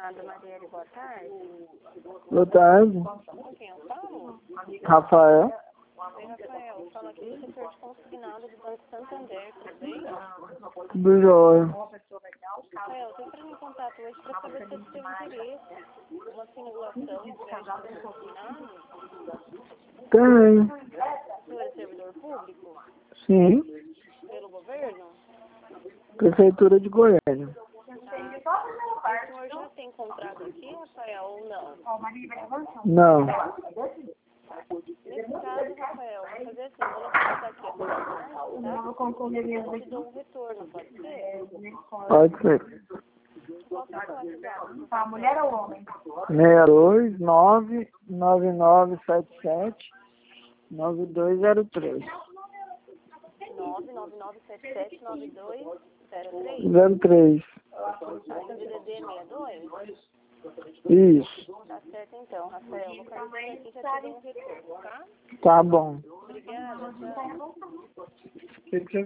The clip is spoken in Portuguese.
Obrigada, Marielle. Boa tarde. Boa tarde. Com quem eu falo? Rafael. Oi, Rafael. Fala aqui do setor de consignado do Banco Santander, tudo bem? Do Jóia. Rafael, eu tô entrando em contato hoje para saber se você tem interesse numa simulação de crédito consignado. Tem. O senhor é servidor público? Sim. Pelo governo? Prefeitura de Goiânia. O senhor já tem contrato aqui, Rafael, ou não? Não. Nesse caso, Rafael, vou fazer assim, vou localizar aqui a sua parte, tá? Eu te dou um retorno, pode ser? Pode ser. Qual que é o seu WhatsApp? Tá, mulher ou homem? 629-9977-9203. 999779203. 03. Aí o DDD 62? Isso. Tá certo então, Rafael. Vou localizar aqui e já te dou um retorno, tá? Tá bom. Obrigada, tchau.